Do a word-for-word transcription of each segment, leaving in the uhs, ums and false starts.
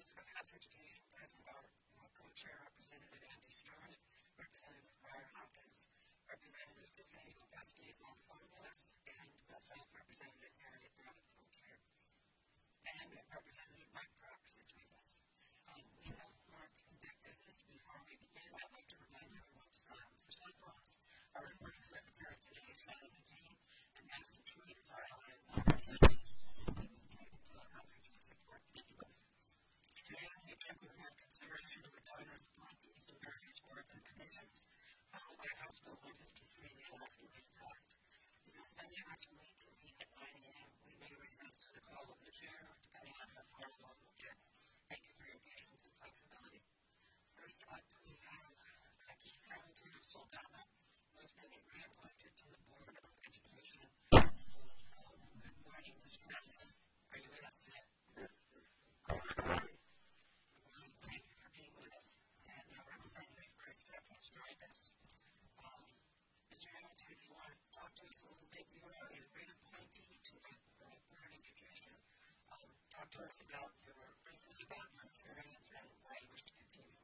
members of House Education present are co-chair Representative Andy Stern, Representative Briar Hopkins, Representative Tiffany Dusty is on the phone with us, and myself, Representative Harriet Brown, co-chair, and Representative Mike Prox is with us. Um, we have more to conduct business. Before we begin, I'd like to remind everyone to silence the cell phones. Our recording secretary today is Shannon McCain, and Madison Truitt is our ally of support videos. Today on the agenda we have consideration of the governor's appointees to various boards and commissions, followed by House Bill one fifty-three, the Alaska Rates Act. Because many of us will need to leave at nine a.m., we may recess to the call of the chair, depending on how far along we'll get. Thank you for your patience and flexibility. First up, we have uh, Keith Hamilton of Soldana, who has been reappointed to the Board of Education. Uh, good morning, Mister Hamilton. Are you with us today? Thank you for being with us. And now Representative Chris Peck has joined us. Um, Mister Hamilton, if you want to talk to us a little bit, you are a great appointee to the uh, Board of Education. Um, talk to us about your, briefly about your experience and why you wish to continue.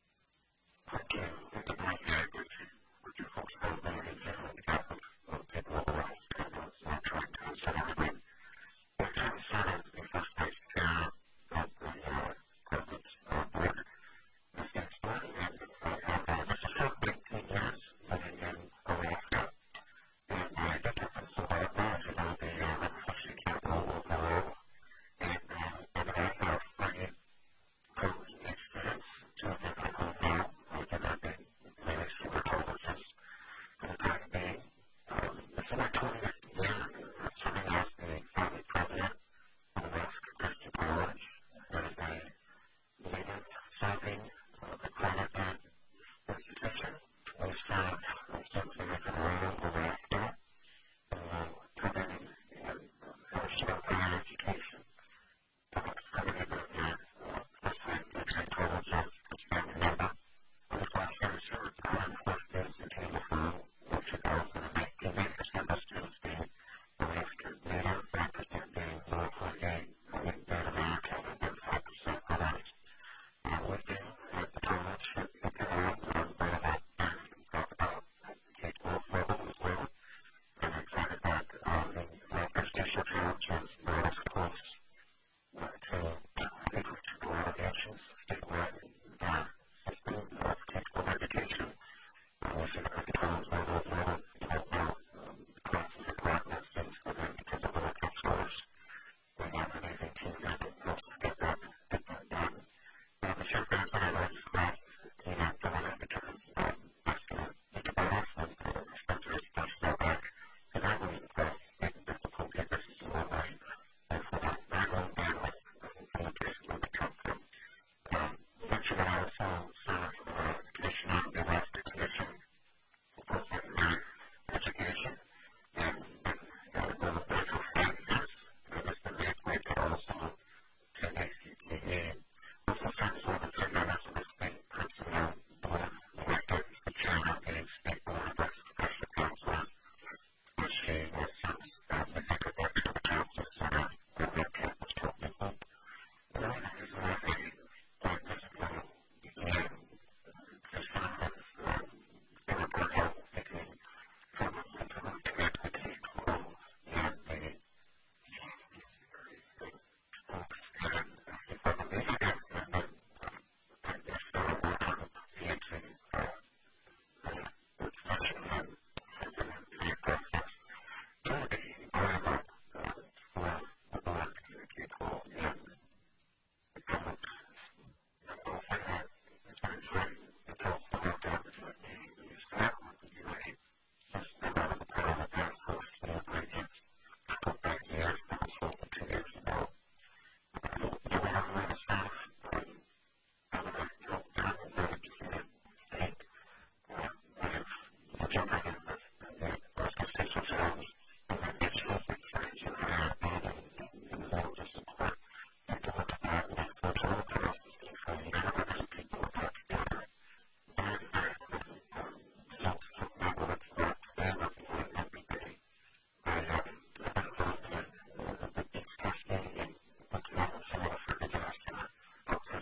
Okay, it's a great day with you, with you folks about that and uh, the Catholic uh, people all around Canada. So I'm trying to set everything. But to serve as the first vice chair of the uh, President's uh, board. This gets started, and uh, uh, this is for eighteen years living in Alaska. And I get it from Savannah, as you know, the uh, refugee capital of the world. And, uh, and I have bringing privilege and experience to the people now. I did not be many super colleges for the time being. Um, it's in my twentieth year of serving as the founding president of Alaska Christian College. That is a leader serving uh, the accredited institution. We serve uh, students in Colorado, Alaska, uh, providing and national higher education. Uh, accredited as the uh, president of Saint College of Christian member. Of the class that served the one hundred first days in Canada in two thousand eighteen, eight percent of students being Alaska Native, five percent being local gay, Native American, and then five percent others. Uh, we do at the college at the college, um, learn about and talk about K twelve level as well. I'm excited that um, the Alaska Station College is not as close uh, to to allegations, statewide uh, system of K twelve education. Uh, we see at the college level as well, you know, now um, the classes are practice things for them because of the local scores. We have an amazing team that helps us get that, get that done. Uh, the short that I like is that, you know, the one that becomes um, best to think about us and uh, Spencer is first step back. And I really impressed making difficulty. This is a lot right. And for that very long bandwidth and the places where they come from. Um, mentioned that I also serve uh, the commissioner of the Alaska Commission for Secondary Education. And been uh, going there for five years. And it's been really great to also to A C T E. Also serves on the same members of the state personnel board, elected the chair of the state board of professional counselors, which she was serves as the secretary of the council center of the campus for people. And the reason why I thought this uh, began to serve as uh, the report of thinking from a mental equity goal and the folks and the family and then and they started working on the answering uh, the discussion and the process to the environment uh, for the board to communicate all and the public and also had it's been very it's also about the opportunity to use that with the U A just about the part of the task force and the agents a couple of years that was over two years ago. Do we have a way to serve um, how would I help down the educated state uh, with jumping in with the Alaska Station Challenge and the digital experience in higher ed and the level of support and to look at that and then folks all across the state from neighborhoods and people are brought together. Very, very important um, results from that work that they are looking for every day. I have been involved in uh, the big testing and looking at some of the disaster outside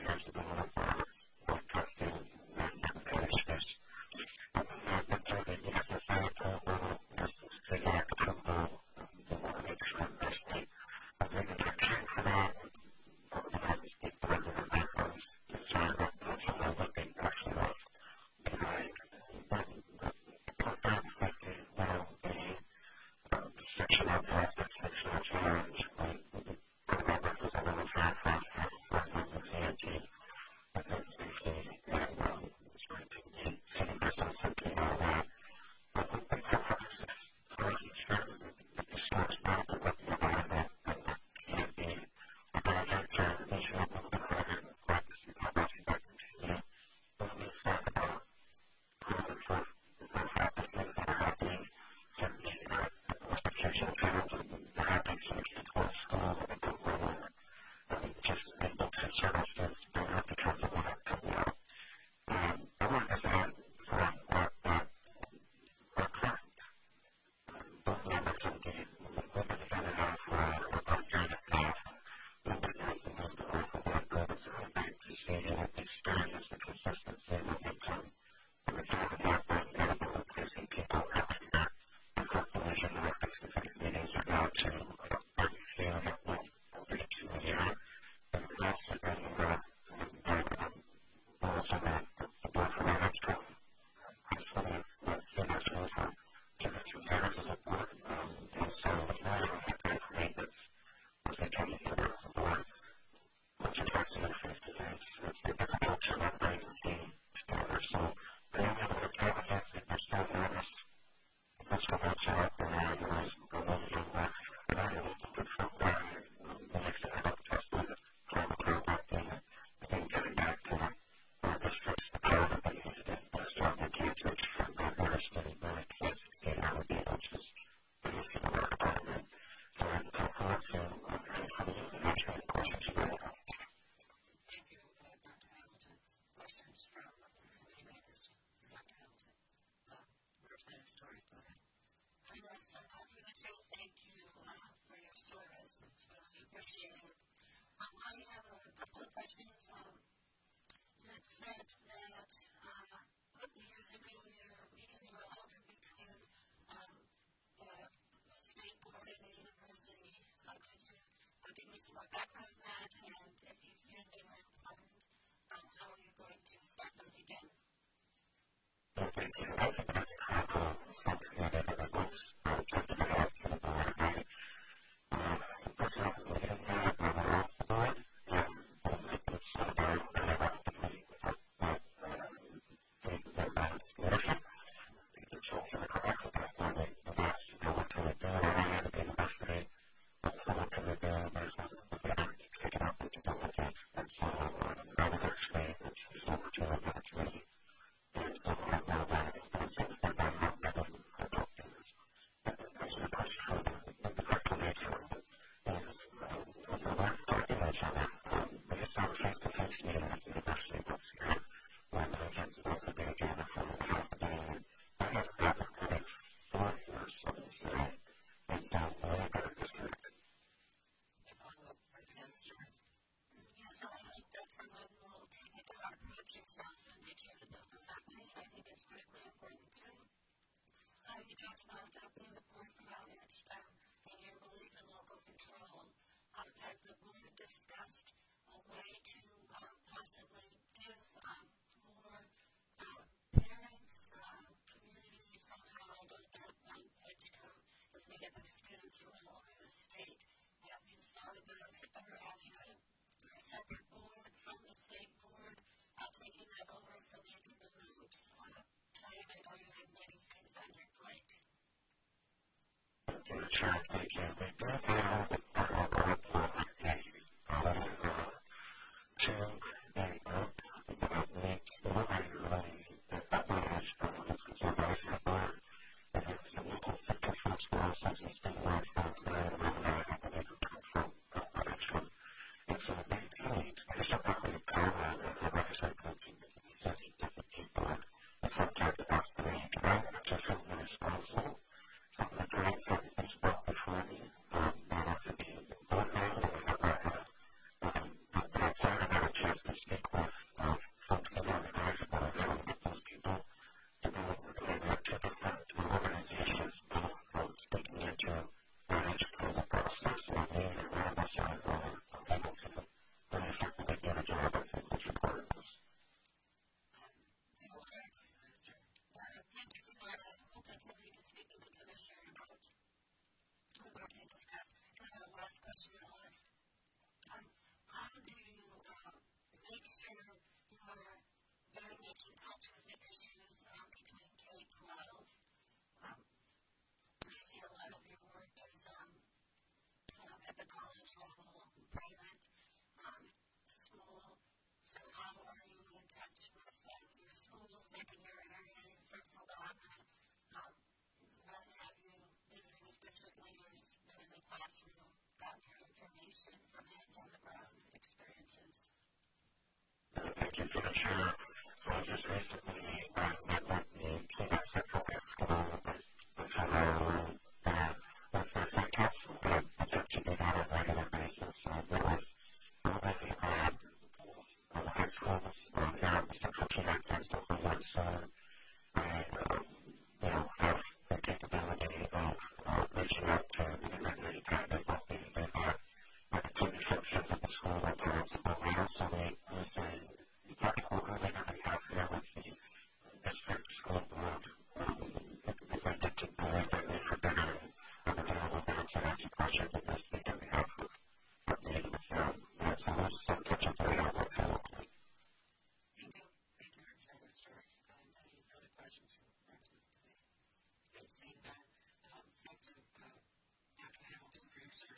Thank you. Any further questions from members of the committee? Seeing none,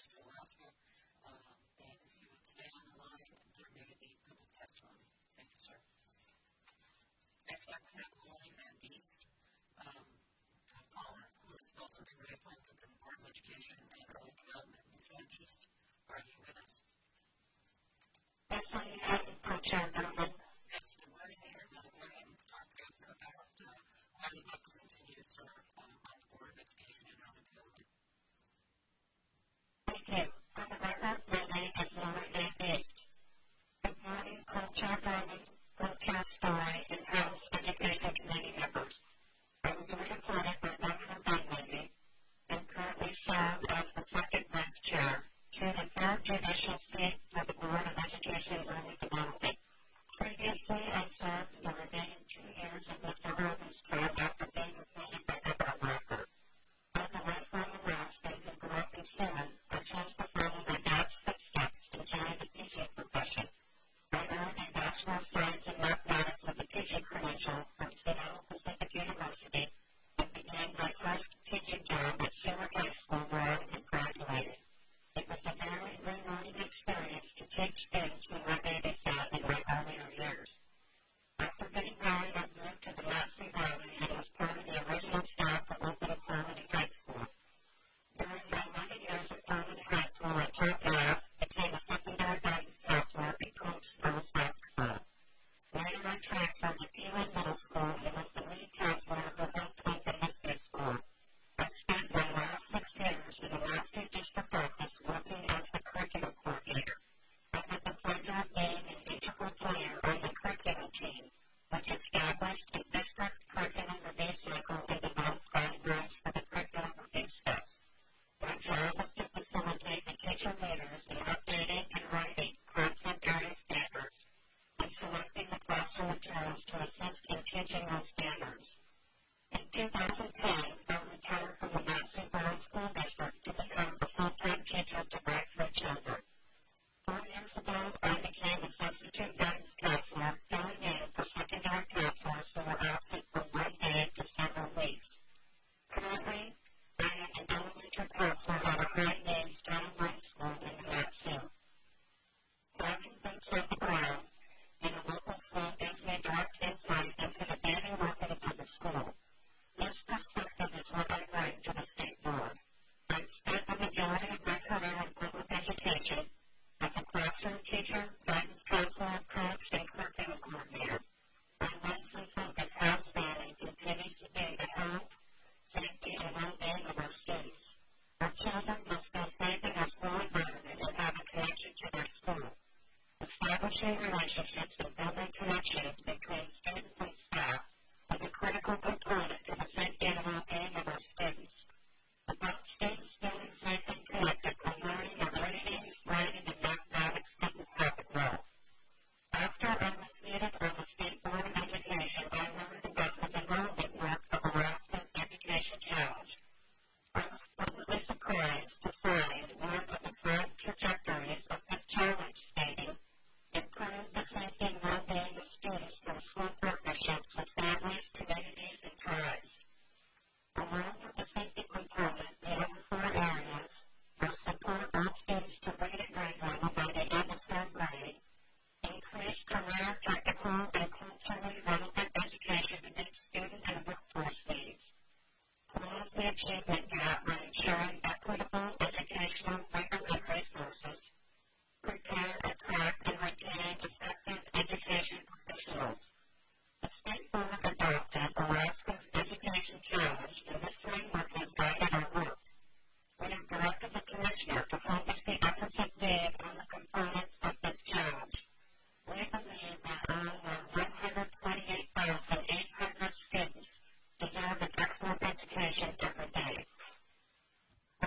to Alaska. Um, and if you would stay on the line, there may be public testimony. Thank you, sir. Next up, we have Laurie Van Beest, um, caller, who has also been reappointed to the Board of Education and Early Development. Miz Van Beest, are you with us? Yes, I am, Co-Chair Bowman. Yes, good morning, and uh, go ahead and talk to us about uh, why you'd like to continue to serve um, on the Board of Education and Early Development. Thank you. For the record, my name is Laurie Van Beest. Good morning, Co-Chair Bowman, Co-Chair Story, and House Education Committee members. I was reappointed by Governor Dunleavy and currently serve as the second vice chair to the third judicial seat for the Board of Education and Early Development. Previously, I served the remaining two years of Mister Irvin's term after being appointed by Governor Walker. As a lifelong Alaskan who grew up in Simmons, I chose to follow my dad's footsteps and join the teaching profession. I earned a Bachelor of Science in Mathematics with a teaching credential from Seattle Pacific University and began my first teaching job at Seward High School where I graduated. It was a very rewarding experience to teach students who I babysat in my earlier years. After getting married, I moved to the Mat-Su Valley and was part of the original staff of Oakland Harmony High School. During my eleven years at Harmony High School, I taught math, became a secondary guidance counselor, and coached girls basketball. Later, I transferred to Peeling Middle School and was the lead counselor for Oak Lincoln Mystery School. I spent my last six years in the Mat-Su district office working as the curriculum coordinator. I had the pleasure of being an integral player on the curriculum team, which established a district curriculum review cycle and developed guidelines for the curriculum review steps. My job was to facilitate the teacher leaders in updating and writing content area standards and selecting the classroom materials to assist in teaching those standards. In two thousand ten, I retired from the Mat-Su Valley School District to become a full-time teacher to my three children. Four years ago, I became a substitute guidance counselor, filling in for secondary counselors who were absent from one day to several weeks. Currently, I am an elementary counselor at a high-needs Title one school in the Mat-Su. Having boots on the ground in a local school gives me direct insight into the daily workings of the school. This perspective is what I bring to the state board. I've spent the majority of my career in public education as a classroom teacher, guidance counselor, coach, and curriculum coordinator. My lifelong focus has been and continues to be the health, safety, and well-being of our students. Our children must feel safe in our school environment and have a connection to their school. Establishing relationships and building connections between students and staff is a critical component to the safety and well-being of our students. Without students feeling safe and connected, the learning of reading, writing, and mathematics doesn't happen well. After I was seated on the State Board of Education, I learned about the development work of Alaska Education Challenge. I was pleasantly surprised to find one of the broad trajectories of this challenge stating, improve the safety and well-being of students through school partnerships with families, communities, and tribes. Along with the safety component, the other four areas are support all students to read at grade level by the end of third grade, increase career, technical, and culturally relevant education to meet student and workforce needs, close the achievement gap by ensuring equitable educational rigor and resources, prepare, attract, and retain effective education professionals. The State Board adopted Alaska's Education Challenge, and this framework has guided our work. We have directed the Commissioner to focus the efforts of DAVE on the components of this challenge. We believe that over one hundred twenty-eight thousand eight hundred students deserve an excellent education every day.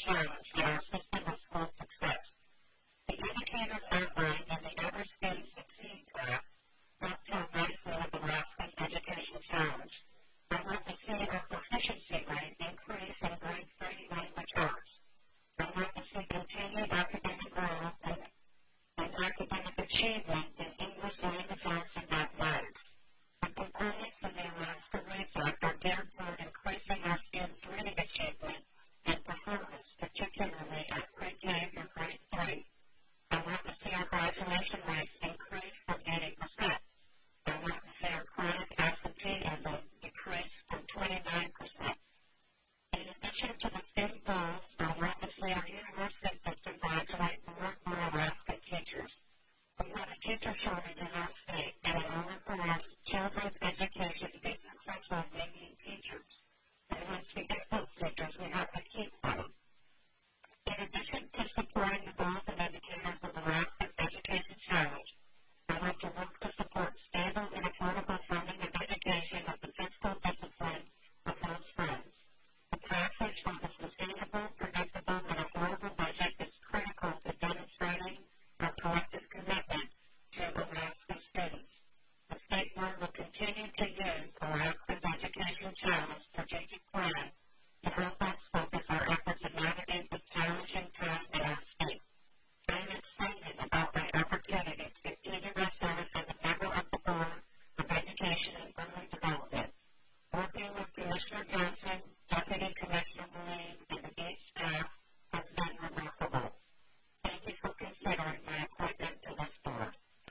challenge that our system of school success. The indicators outlined in the Every Student Succeeds graph dovetail nicely with the Raskin Education Challenge. I want to see our proficiency rate increase in grade three language arts. I want to see continued academic growth and, and academic achievement in English language arts and mathematics. The components in the Alaska Reads Act are geared toward increasing our students' reading achievement and performance, particularly at pre-K through grade three. I want to see our graduation rates increase from eighty percent. I want to see our chronic absenteeism decrease from twenty-nine percent. In addition to the student goals, I want to see our university system graduate more and more Alaska teachers. We have a teacher shortage in our state, and in order for our children's education to be successful, we need teachers. And once we get those teachers, we have to keep them. In addition to supporting the goals and indicators of the Alaska Education Challenge, I want to work to support stable and affordable funding of education of the fiscal discipline of those funds. The passage of a sustainable, predictable, and affordable budget is critical to demonstrating our collective commitment to Alaska students. The State Board will continue to use Alaska's Education Challenge strategic plan to help us focus our efforts and navigate this challenging time in our state. I am excited about my opportunity to continue my service as a member of the Board of Education and Early Development. Working with Commissioner Johnson, Deputy Commissioner Green, and the Gate staff has been remarkable. Thank you for considering my appointment to this board.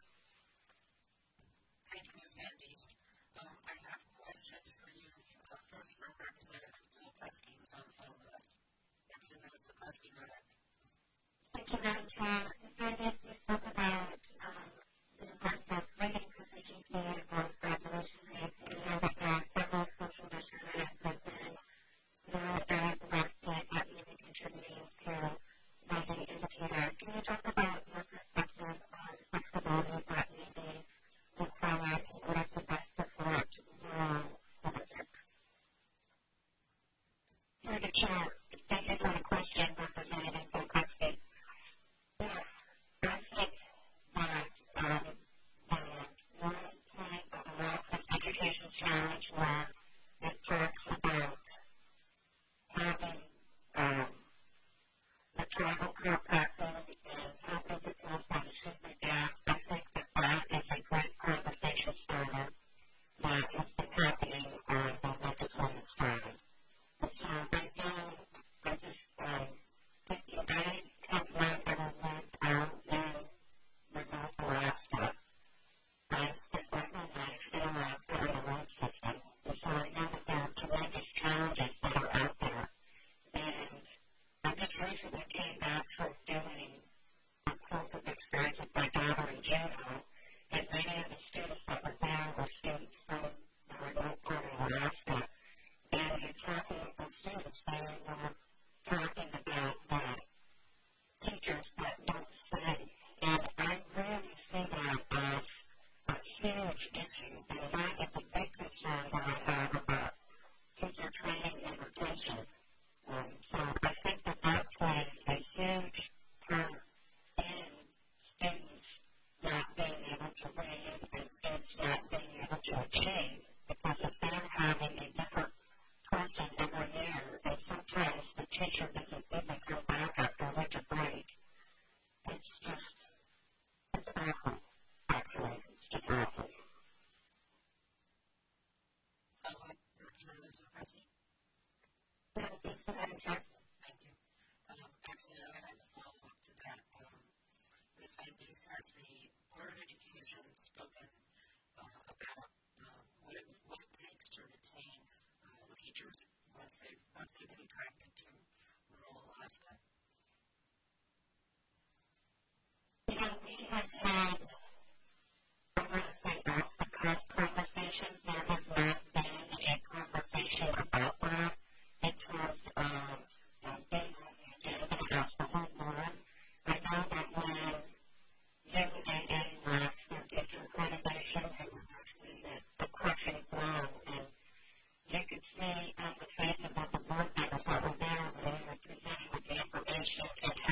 Thank you, Miz Van Diest. Um, I have questions for you. Uh, first from Representative Zolkowski, who's on the phone with us. Representative Zolkowski, go ahead. Thank you, Madam Chair. Van Diest, you spoke about um, the importance of rating proficiency as well as graduation rates. We know that there are several social determinants that been known areas of our state that may be contributing to rising indicators. Can you talk about your perspective on flexibility that may be required in order to best support rural school districts? Through the chair, thank you for the question, Representative Zolkowski. Yes, I think that um, the one point of the Alaska's Education Challenge where it talks about having um, the tribal compacting and helping to close that achievement gap. I think that that is a great conversation starter that has been happening on the legislative side. And so right now, I just um, thinking I have not ever lived out in remote Alaska. I spent my whole life in Alaska on the road system, and so I know that there are tremendous challenges that are out there. And I just recently came back from doing a corporate experience with my daughter in Juneau, and many of the students that were there were students from the remote part of Alaska. And in talking with those students, they were talking about the teachers that don't study. And I really see that as a huge issue, and that is a big concern that I have about teacher training and retention. Um, so I think that that plays a huge part in students not being able to read and students not being able to achieve, because if they're having a different person every year, and sometimes the teacher doesn't even come back after winter break, it's just, it's awful, actually. It's just awful. Follow-up, Representative Zolkowski. Thank you, Madam Chair. Thank you. Um, actually, I have a follow-up to that. Um, Miz Van Diest, has the Board of Education spoken uh, about uh, what, it, what it takes to retain uh, teachers once they've, once they've been attracted to rural Alaska? You know, we have had, I want to say off the cuff conversations. There has not been a conversation about that in terms of um, being on the agenda as the whole board. I know that when U A A left their teacher accreditation, it was actually the, the crushing blow, and you could see on the faces of the board members that were there when they were presenting with the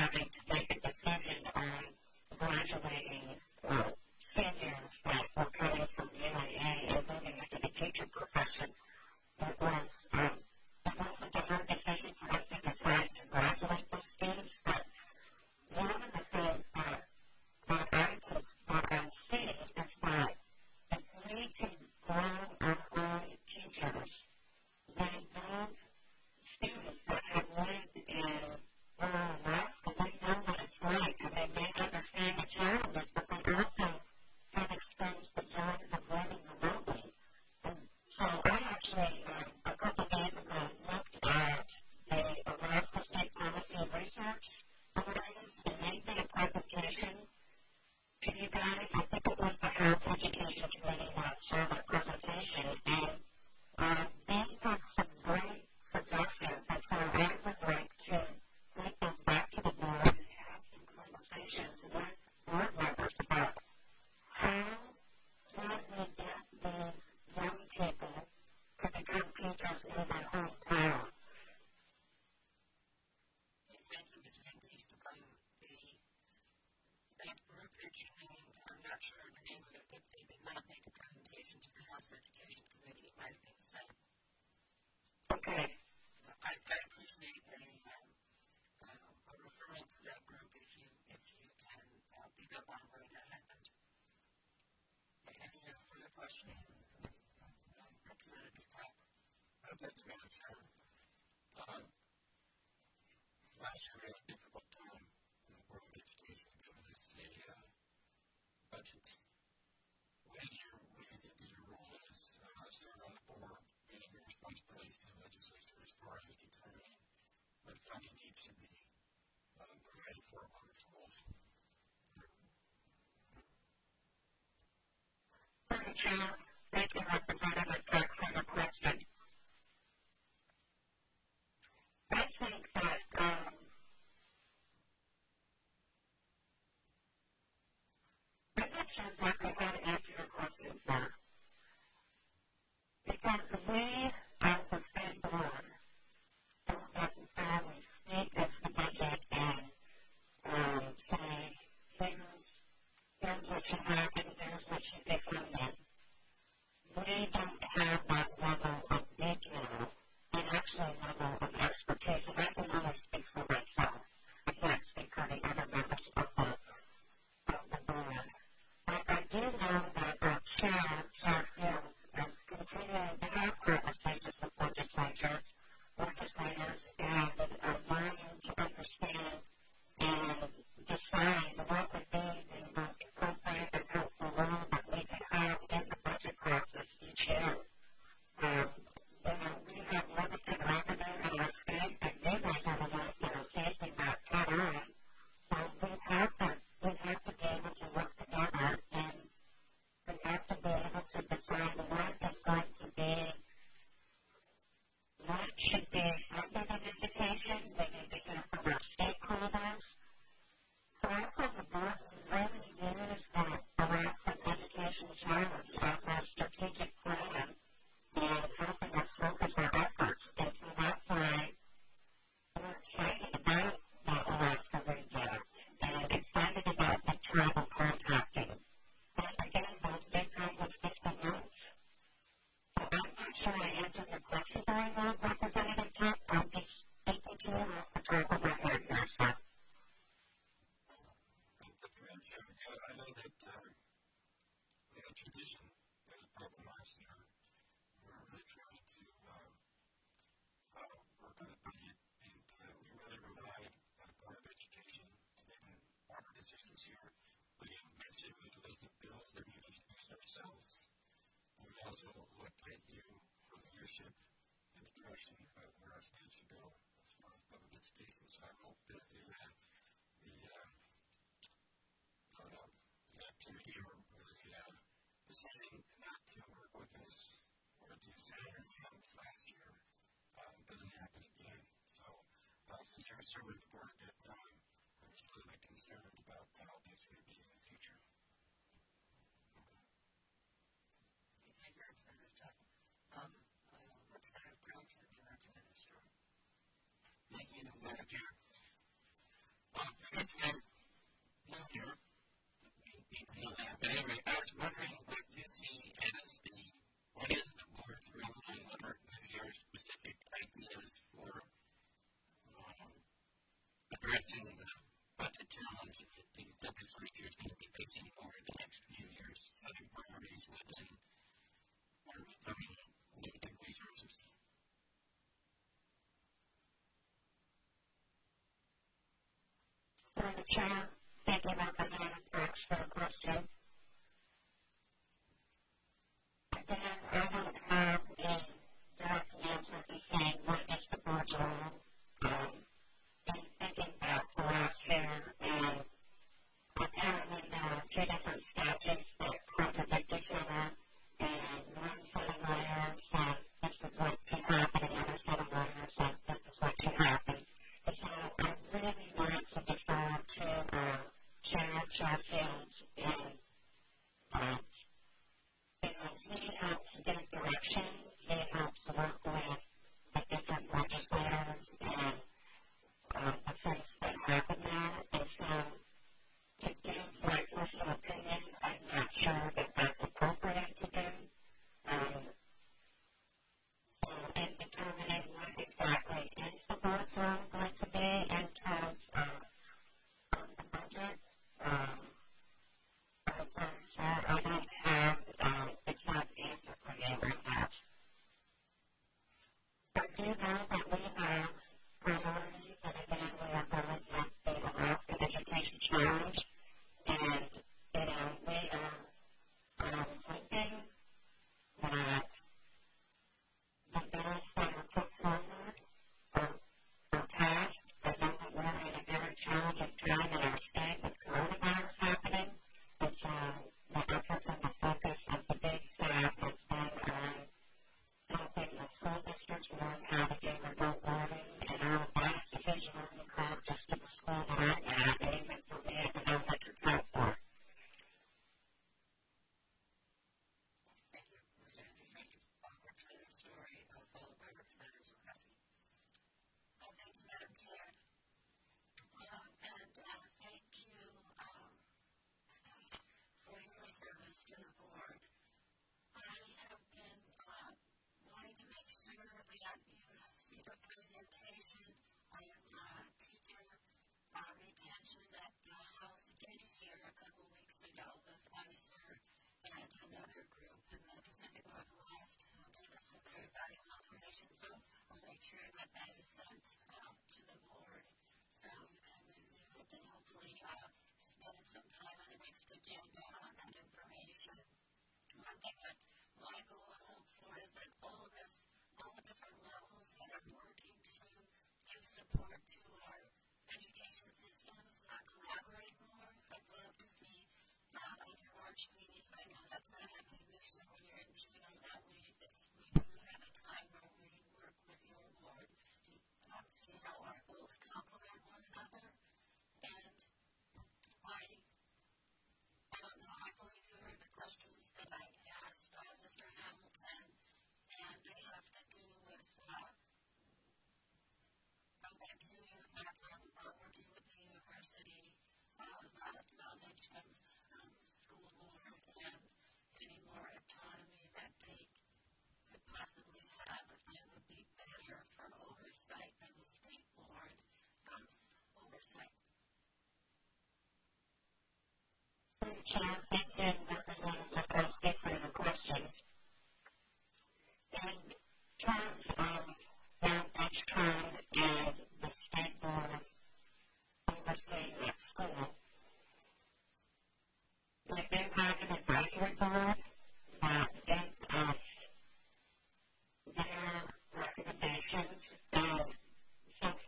having to make a decision on graduating uh, seniors that were coming from U A A and moving into the teaching profession. It was, um, it wasn't a hard decision for us to decide to graduate those students, but one of the things that, that I could, that I see is that if we can grow our own teachers, they move students that have lived in rural Alaska, they know what it's like, and they may understand the challenges, but they also have experienced the joys of living remotely. And so I actually, uh, a couple days ago, looked at the Alaska State Policy and Research Alliance, and they did a presentation to you guys. I think it was the House Education Committee that saw that presentation, and uh, they had some great suggestions, and so I would like to take those back to the board and have some conversations with board members about how can we get these young people to become teachers in their hometown. Thank you, Miz Mendes. Um, the, that group that you named, I'm not sure of the name of it, but they did not make a presentation to the House Education Committee. It might have been sent. Okay. I, I appreciate a, um, uh, a referral to that group if you if you can uh, pick up on where that happened. Any uh, further questions? Um, Representative Top. Uh, thank you, Madam Chair. Uh, last year we had a difficult time in the Board of Education given us a uh, budget. What is your, what do you think your role is? Uh, starting on the board, getting your responsibilities to the legislature as far as determining what funding needs to be uh, provided for public schools. Thank you, Chair. Thank you, Representative Cook, for the question. I think that um, I'm not sure exactly how to answer your question, sir. Because we, as the state board, don't necessarily speak as the budget and um, say, here's, here's what should happen, here's what should be funded. We don't have that level of detail and actually level of expertise, and I can only speak for myself. I can't speak for the other members of the, of the board. But I do know that our chair, Chair Fields, is continuing to have conversations with legislatures, legislators, and uh, learning to understand and decide what would be the most appropriate and helpful role that we could have in the budget process each year. Um, you know, we have limited revenue in our state, and you guys are the ones that are facing that head on. So we have to, we have to be able to work together, and we have to be able to decide what is going to be, what should be funded in education. We need to hear from our stakeholders. So I think the board really use the Alaska Education Challenge as a strategic plan and helping us focus our efforts. And so that's why we're excited about the Alaska region and excited about the travel contracting. And again, those big kinds of fiscal notes. So I'm not sure I answered your question very well, Representative Tuck. I'm just speaking to you off the top of my head here, sir. I know that uh, we had a tradition that was broken last year. We were really trying to uh, uh, work on the budget, and uh, we really relied on the Board of Education to make proper decisions here. What you mentioned was a list of bills that we introduced ourselves. And we also looked at you for leadership in the direction of where our state should go as far as public education. So I hope that the, uh, the uh, Uh, the activity or the uh, decision not to work with us or to sit on your hands last year um, doesn't happen again. So, uh, since I was serving the board at that time, I was a little bit concerned about how things would be in the future. Thank you, Representative Tuck. Um, uh, Representative Crouch, the American Minister. Thank you, Madam Chair. Uh, addressing the budget challenge that the legislature is going to be facing over the next few years, setting priorities within our upcoming limited resources. Through the chair, thank you, Representative Brooks, for the question. Again, I don't have a direct answer to say what is the board's role. Um, in thinking back to last year, and apparently there are two different statutes that contradict each other, and one set of lawyers said this is what should happen, and the other set of lawyers said this is what should happen. And so I really want to defer to uh, Chair Sheffield, and uh, you know, he helps give direction, he helps work with the different legislators and uh, the things that happen there, and so to give my personal opinion, I'm not sure that that's appropriate to do. Um, so in determining what exactly is the board's role going to be in terms of um, the budget, um, I'm sorry, I don't have um, exact answer for you right now. I do know that we have priorities, and again, we are going with the Alaska Education Challenge, and, you know, we are um, hoping that the bills that are put forward are, are passed. I know that we're in a very challenging time in our state with coronavirus happening, and so the effort and the focus of the big staff has been on helping the school districts learn how to do remote learning, and our last division only called just to the school that I'm at, and even for me, I don't know what to count for. Thank you, Representative. Thank you. Uh, Representative Story, uh, followed by Representative Zerkowski. Well, thank you, Madam Chair. Um, and uh, thank you um, for your service to the board. I have been uh, wanting to make sure that you see the presentation on uh, teacher uh, retention that the House did here a couple weeks ago with Pfizer and another group in the Pacific Northwest who gave us some very valuable information. So I'll make sure that that is sent uh, to the board so you can review it and hopefully uh, spend some time on the next agenda on that information. One thing that my goal and hope for is that all of us, all the different levels that are working to give support to our education systems, uh, collaborate more. I'd love to see uh, on your March meeting, I know that's not happening this year, and you know that we, this, we do have a time where we work with your board to um, see how our goals complement one another. And I, I don't know, I believe you heard the questions that I asked uh, Mister Hamilton, and they have to do with uh, I'm back to you, that's um, uh, working with the university, um, about knowledge comes um, school board, and any more autonomy that they could possibly have if they would be better for oversight than the state board um, oversight. Chair, thank you, Representative Zerkowski, for your question. In terms of Mount Edgecombe and the state board overseeing that school, we do have an advisory board that gives us their recommendations, and so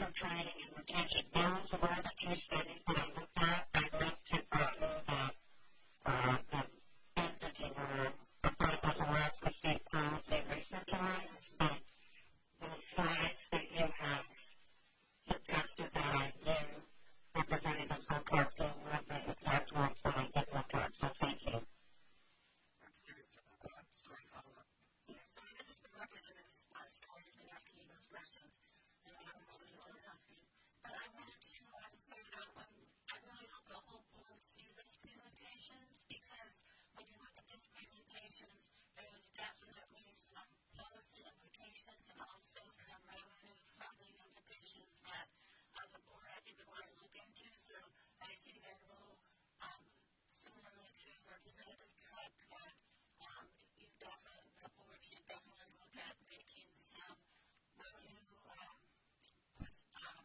teacher training and retention. Those were the two studies that I looked at. I looked to Britain that uh, the entity were applied as a Alaska State Policy Research Alliance, but the slides that you have suggested that I do, Representative Hookhart, were the exact ones that I did look at, so thank you. That's good. Uh, story follow-up. Yeah, so this has been Representative uh, Story has been asking you those questions, and I haven't really been asking. But I wanted to um, say that when I really hope the whole board sees those presentations, because when you look at those presentations, there is definitely some policy implications and also some revenue funding implications that uh, the board, I think, would want to look into. So I see their role um, similarly to Representative Trump that um, you definitely, the board should definitely look at making some revenue, um, um,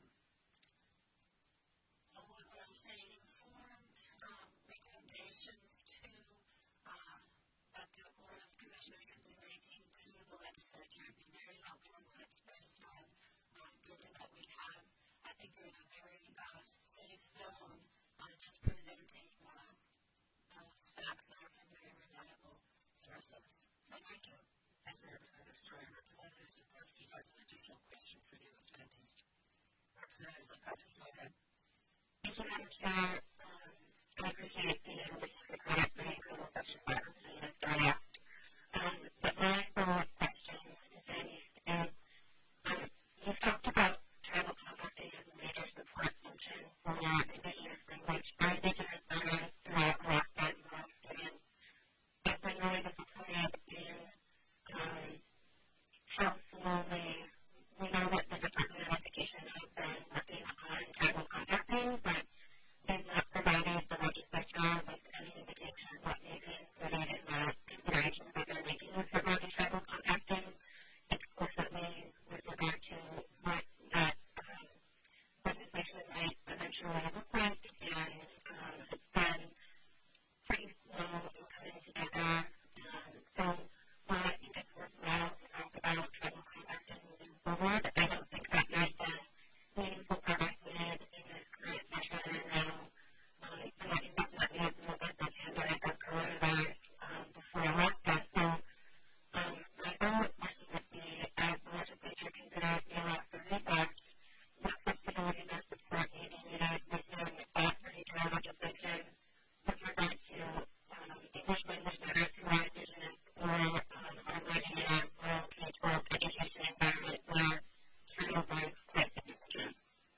what would I say, informed um, recommendations to uh, that the Board of Commissioners should be making to the legislature. It would be very helpful when it's based on uh, data that we have. I think you're in a very uh, safe zone uh, just presenting uh, those facts that are from very reliable sources. So thank you. Thank you, Representative Story. Representative Zukoski has an additional question for you as dentist. Representative Zukoski, go ahead. Thank you, Madam Chair. Um, I appreciate the invitation to comment for the incredible question that Representative Story asked. Um, but my follow-up question is that um, you've talked about tribal contacting as a major support function for indigenous language. Our indigenous learners throughout Alaska and West, and I've been really disappointed in um, how slowly we know that the Department of Education has been working on tribal contacting, but they've not provided the legislature with any indication of what may be included in the considerations that they're making with regard to tribal contacting, explicitly with regard to what that um, legislation might eventually look like, and um, it's been pretty slow in coming together. Um, so while I think it's worthwhile to talk about tribal contacting moving forward, I don't think that there's been meaningful progress made in this current session, and now um, I'm not definitely have more about the pandemic of coronavirus um, before Alaska. So um, my follow-up question would be, as the legislature considers the Alaska Read Act, what flexibility does support may be needed within that particular legislation with regard to um, English language learners who are indigenous or um, are learning in a rural K twelve education environment where turnover is quite significant?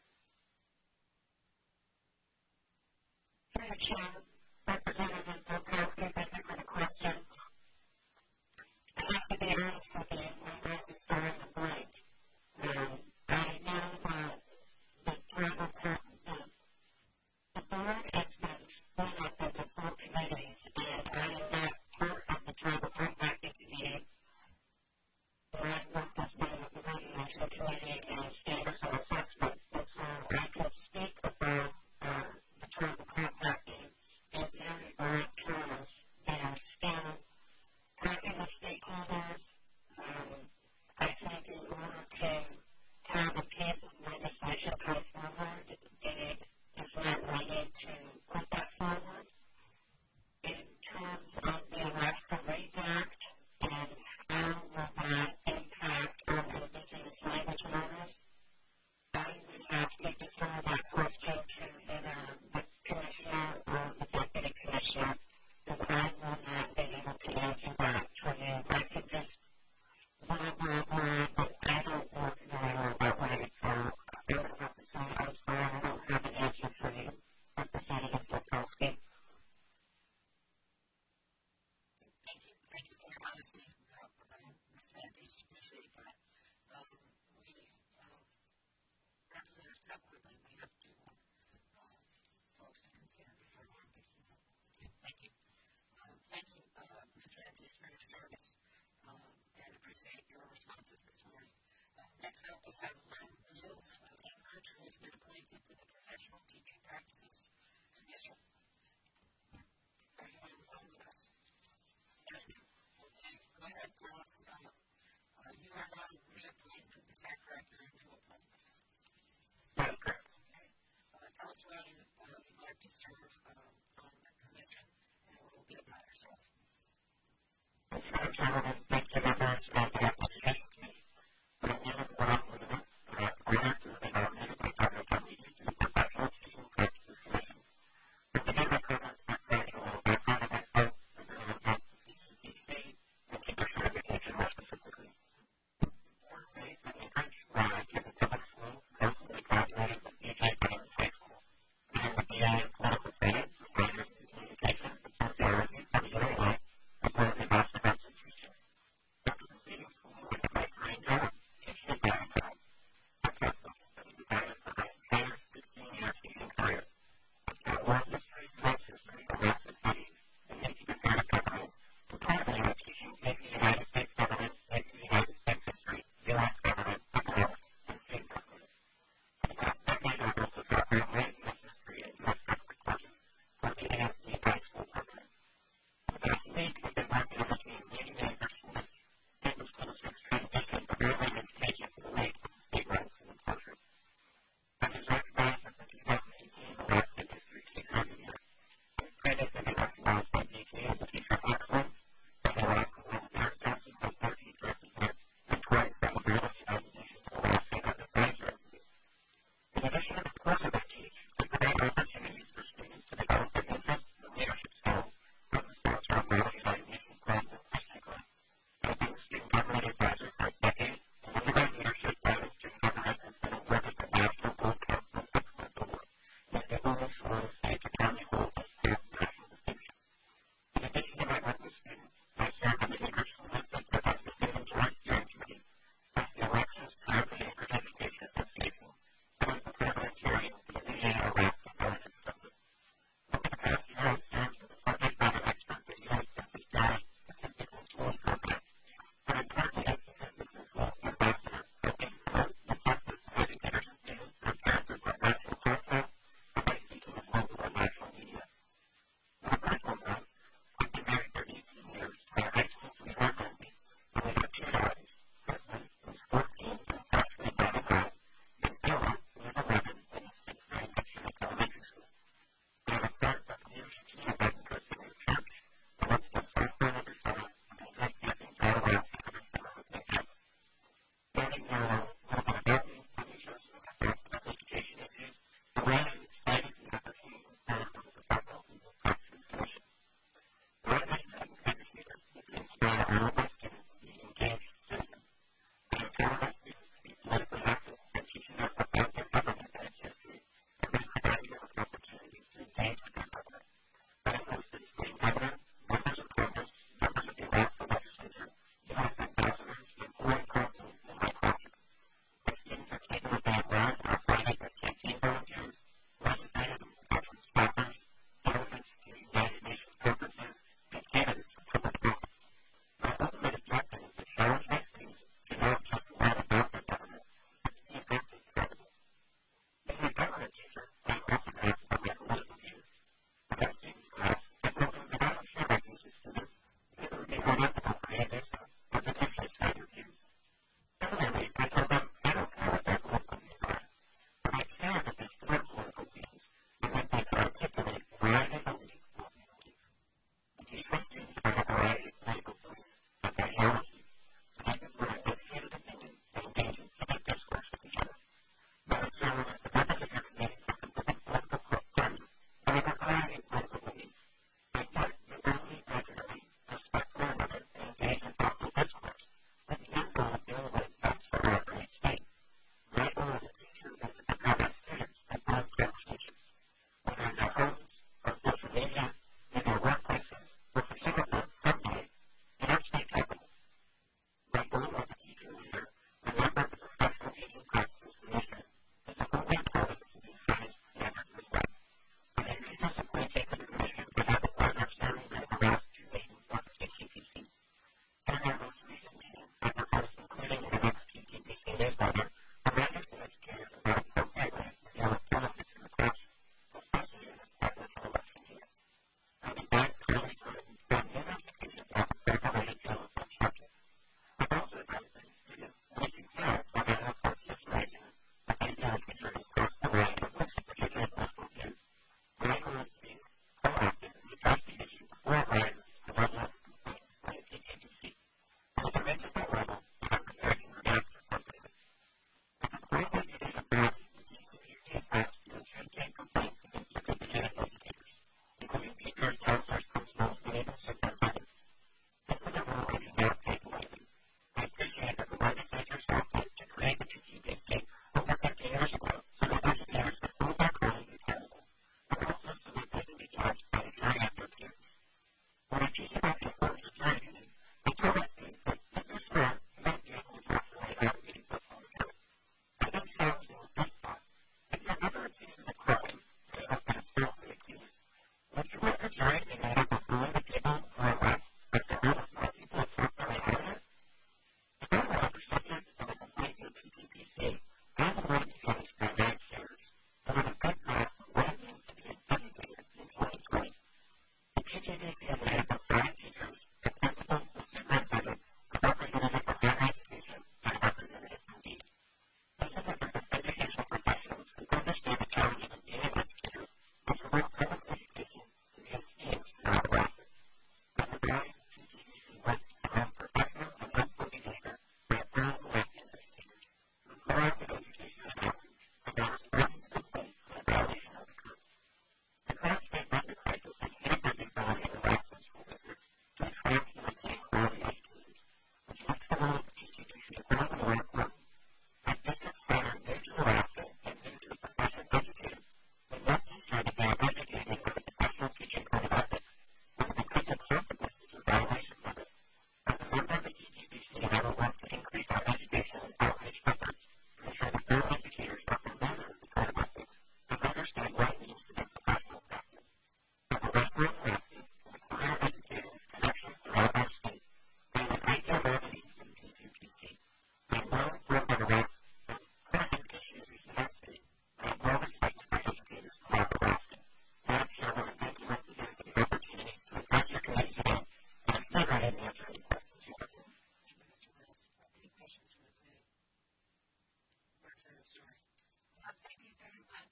Through the chair, Representative Volkow, thank you for the question. I have to be honest with you, my mind is still in the blank. Um, I know that the tribal court, the, the board has been split up into four committees, and I am not part of the tribal contacting committee. I work as one of the National Committee and Standards and Assessments, and so I can speak about uh, the tribal contacting in very broad terms. They are still working with stakeholders. Um, I think in order to have a piece of legislation come forward, they is not ready to put that forward. In terms of the Alaska Read Act and how will that impact on indigenous language learners, I would have to defer that question to either the commissioner or the deputy commissioner, because I will not be able to answer that for you. I could just blah, blah, blah, but I don't work very well that way, so I don't have to say, I'm sorry, I don't have an answer for you, Representative Volkowski. Thank you. Thank you for your honesty. Uh, Miz Andes, appreciate that. Um, we, uh, Representative Tuck, we we have to uh, folks to consider before we're picking up. Okay, thank you. Um, thank you, uh, Mister Andes, for your service, um, and appreciate your responses this morning. Uh, next up, we have Lynn Mills of Anchorage, who has been appointed to the Professional Teaching Practices Commission. Are you on the phone with us? Okay, go ahead, tell us. Uh, uh, you are not a reappointment, is that correct? You're a new appointment. us why uh, you'd like to serve um, on the commission and a little bit about yourself. Thank you very much for the application. But you know what I'm going to do? I'm going to do the government by talking about the professional teaching practices. But the other comments are quite a little background of myself, and then I'll talk to C C T C and teacher education more specifically. Born and raised in Anchorage, where I attended public school, recently graduated from E J Downs High School. I have a B A in political science, a master's in communication and sociology from U A I, as well as a master's of institution. After completing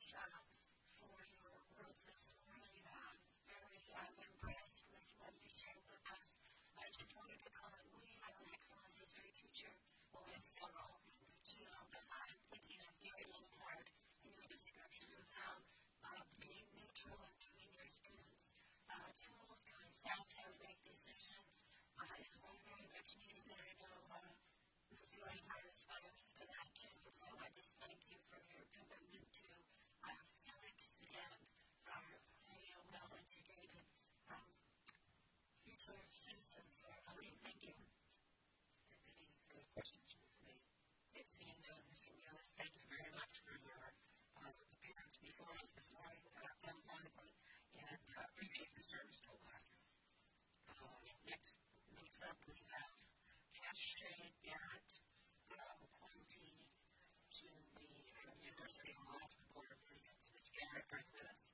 much uh, for your words this morning. I'm very um, impressed with what you shared with us. I just wanted to comment, we have an excellent history teacher, well, we have several, you know, but I'm thinking of Gary Lindhart in your description of how uh, being neutral and giving your students uh, tools to assess how to make decisions uh, is one very much needed, and I know uh, Miz Reinhardt aspires to that too. So I just thank you for your commitment to uh, civics and our you know, well-educated um, future citizens are voting. Thank you. Any further questions from me? It's seeing none, Mister Wheeler, thank you very much for your uh, appearance before us this morning, uh, telephonically, and uh, appreciate your service to Alaska. Uh, next, next up, we have Cash Garrett, uh, appointee to the uh, University of Alaska Board of Regents. Miz Garrett, are you with us?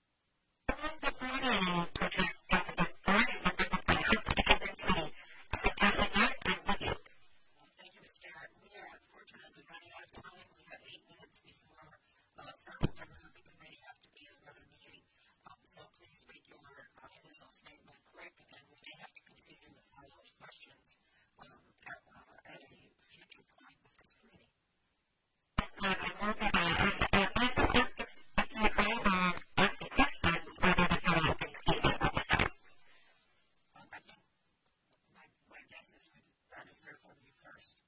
Thank you, Miz Garrett. We are unfortunately running out of time. We have eight minutes before uh, several members of the committee have to be in another meeting. Um, so please make your uh, initial statement quick, and we may have to continue with follow-up questions um, at, uh, at a future point with this committee. Um, I think my, my guess is we'd rather hear from you first.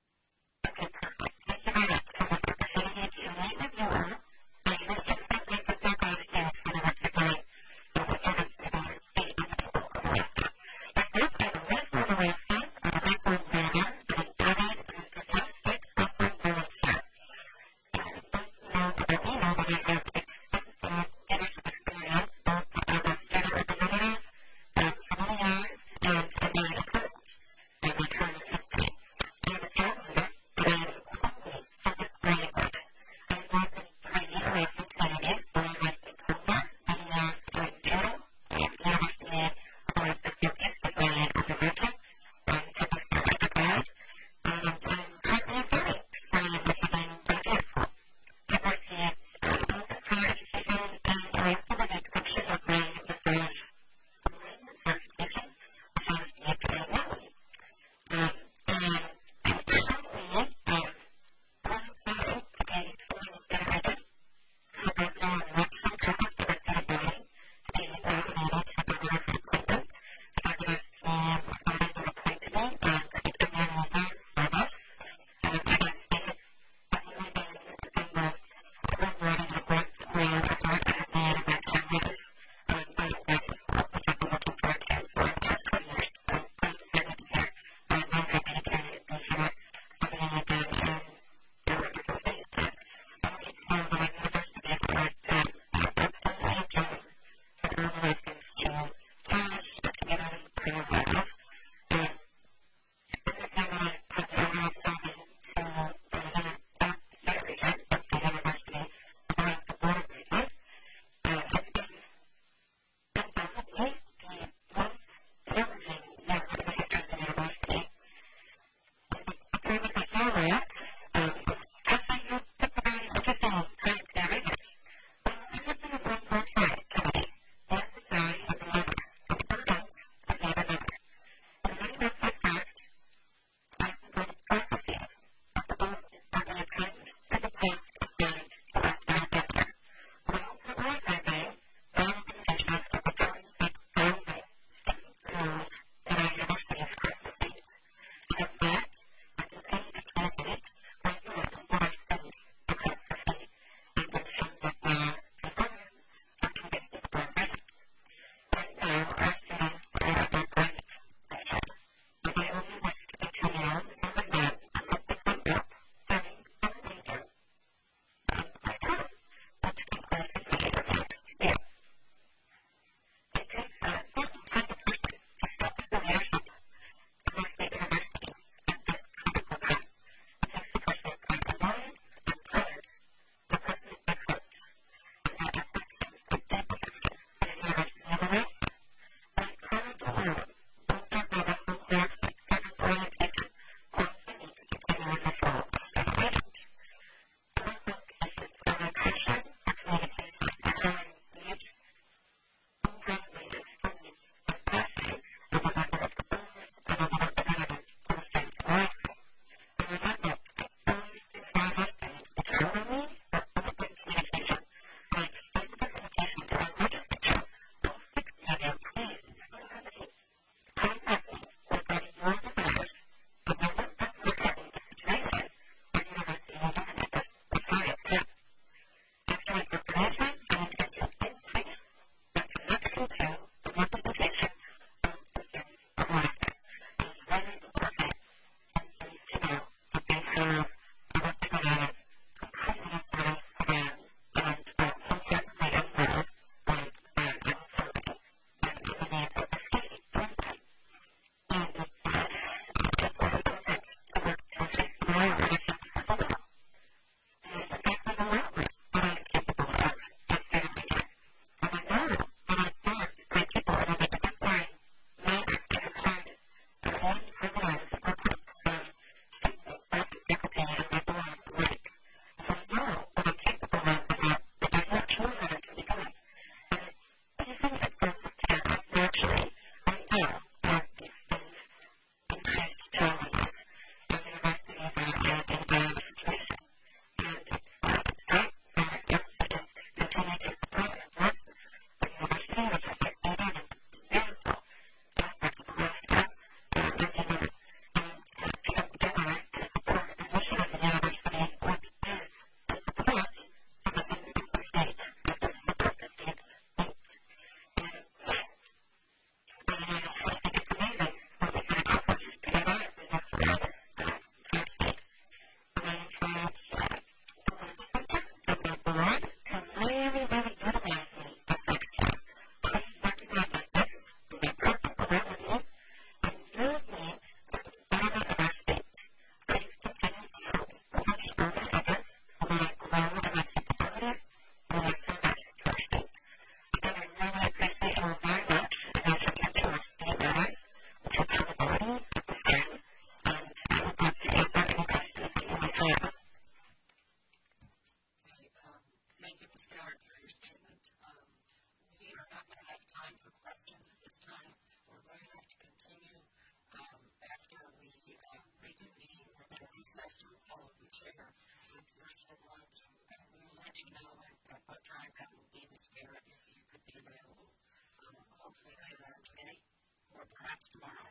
Thank you, Miz Garrett, for your statement. Um, we are not going to have time for questions at this time. We're going to have to continue um, after we uh, reconvene. We're going to recess to a call of the chair. So first we're going to uh, we'll let you know at, at what time that will be, Miz Garrett, if you could be available. Um, hopefully later on today or perhaps tomorrow.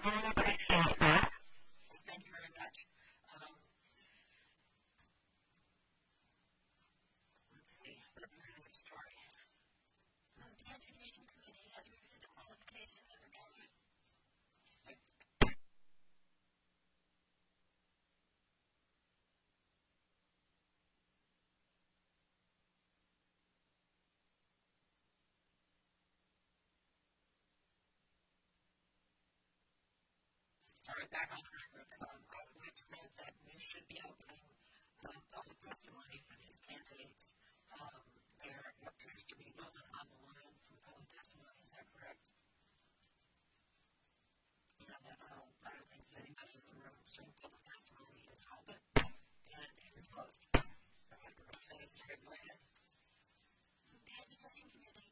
Well, thank you very much. Um, let's see. Where are we going to start? Um, the Education Committee has reviewed the qualifications of the government. Sorry, back on the record. Um, I would like to note that we should be opening um, public testimony for these candidates. Um, there appears to be no one on the line for public testimony. Is that correct? No, no, no. I don't think there's anybody in the room. So public testimony is open and it is closed. Representative Stewart, go ahead. The Education Committee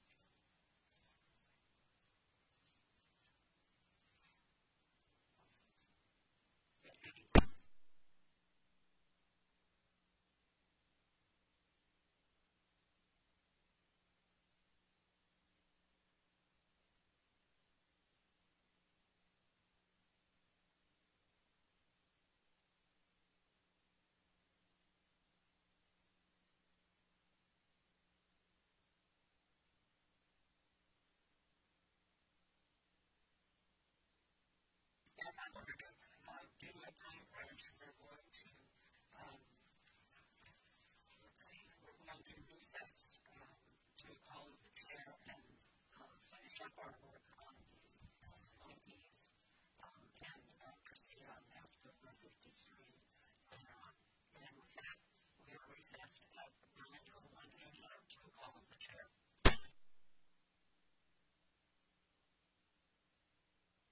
Give my time frame, we're going to, um, let's see, we're going to recess um, to a call of the chair and uh, finish up our work